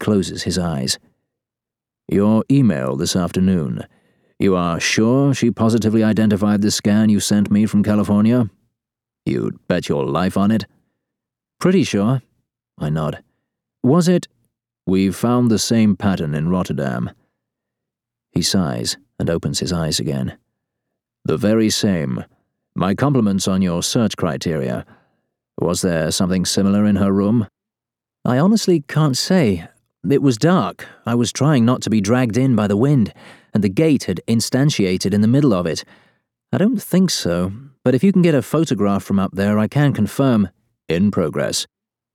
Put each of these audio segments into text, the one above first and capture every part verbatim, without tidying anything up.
closes his eyes. Your email this afternoon. You are sure she positively identified the scan you sent me from California? You'd bet your life on it? Pretty sure. I nod. Was it? We've found the same pattern in Rotterdam. He sighs and opens his eyes again. The very same. My compliments on your search criteria. Was there something similar in her room? I honestly can't say. It was dark. I was trying not to be dragged in by the wind, and the gate had instantiated in the middle of it. I don't think so, but if you can get a photograph from up there, I can confirm. In progress.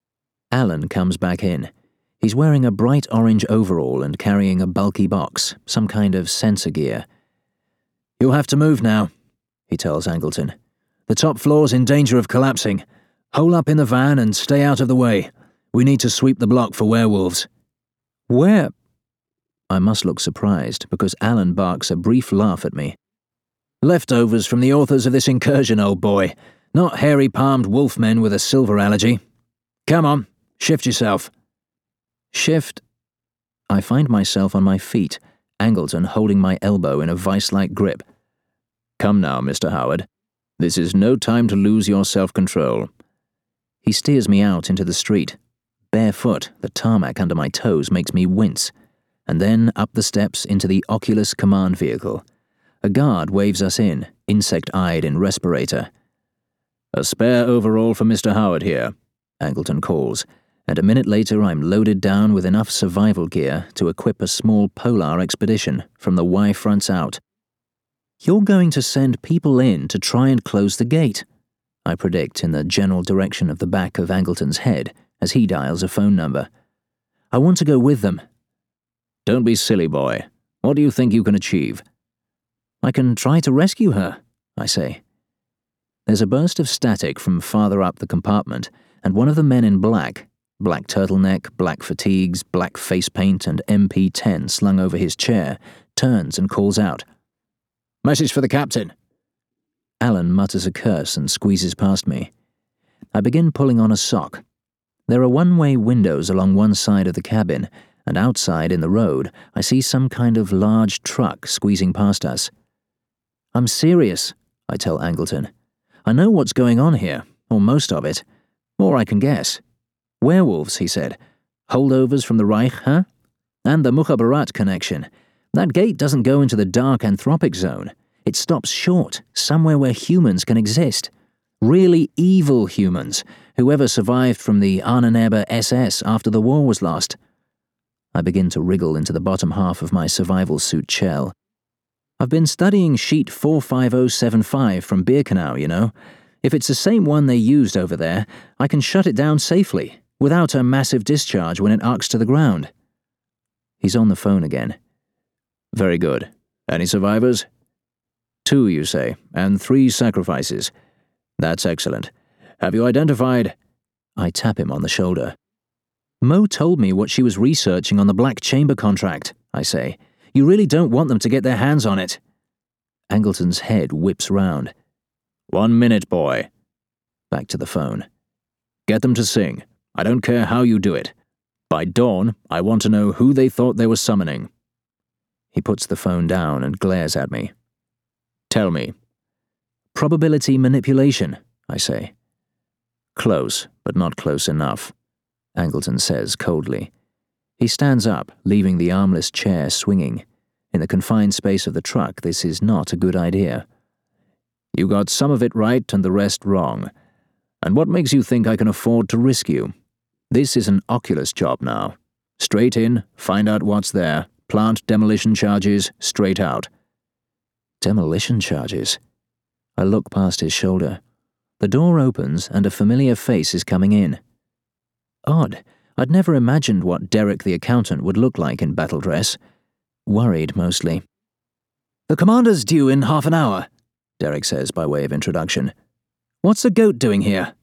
Alan comes back in. He's wearing a bright orange overall and carrying a bulky box, some kind of sensor gear. You'll have to move now, he tells Angleton. The top floor's in danger of collapsing. Hole up in the van and stay out of the way. We need to sweep the block for werewolves. Where? I must look surprised, because Alan barks a brief laugh at me. Leftovers from the authors of this incursion, old boy. Not hairy-palmed wolfmen with a silver allergy. Come on, shift yourself. Shift? I find myself on my feet, Angleton holding my elbow in a vice-like grip. Come now, Mister Howard. This is no time to lose your self-control. He steers me out into the street. Barefoot, the tarmac under my toes makes me wince, and then up the steps into the Oculus command vehicle. A guard waves us in, insect-eyed in respirator. A spare overall for Mister Howard here, Angleton calls, and a minute later I'm loaded down with enough survival gear to equip a small polar expedition from the Y fronts out. You're going to send people in to try and close the gate, I predict in the general direction of the back of Angleton's head as he dials a phone number. I want to go with them. Don't be silly, boy. What do you think you can achieve? I can try to rescue her, I say. There's a burst of static from farther up the compartment, and one of the men in black, black turtleneck, black fatigues, black face paint, and M P ten slung over his chair, turns and calls out. Message for the captain. Alan mutters a curse and squeezes past me. I begin pulling on a sock. There are one-way windows along one side of the cabin, and outside in the road I see some kind of large truck squeezing past us. I'm serious, I tell Angleton. I know what's going on here, or most of it. Or I can guess. Werewolves, he said. Holdovers from the Reich, huh? And the Mukhabarat connection. That gate doesn't go into the dark anthropic zone. It stops short, somewhere where humans can exist. Really evil humans, whoever survived from the Ahnenerbe S S after the war was lost. I begin to wriggle into the bottom half of my survival suit shell. I've been studying sheet four five oh seven five from Birkenau, you know. If it's the same one they used over there, I can shut it down safely, without a massive discharge when it arcs to the ground. He's on the phone again. Very good. Any survivors? Two, you say, and three sacrifices. That's excellent. Have you identified... I tap him on the shoulder. Mo told me what she was researching on the Black Chamber contract, I say. You really don't want them to get their hands on it. Angleton's head whips round. One minute, boy. Back to the phone. Get them to sing. I don't care how you do it. By dawn, I want to know who they thought they were summoning. He puts the phone down and glares at me. Tell me. Probability manipulation, I say. Close, but not close enough, Angleton says coldly. He stands up, leaving the armless chair swinging. In the confined space of the truck, this is not a good idea. You got some of it right and the rest wrong. And what makes you think I can afford to risk you? This is an Oculus job now. Straight in, find out what's there, plant demolition charges, straight out. Demolition charges? I look past his shoulder. The door opens and a familiar face is coming in. Odd. I'd never imagined what Derek the accountant would look like in battle dress. Worried, mostly. The commander's due in half an hour, Derek says by way of introduction. What's the goat doing here?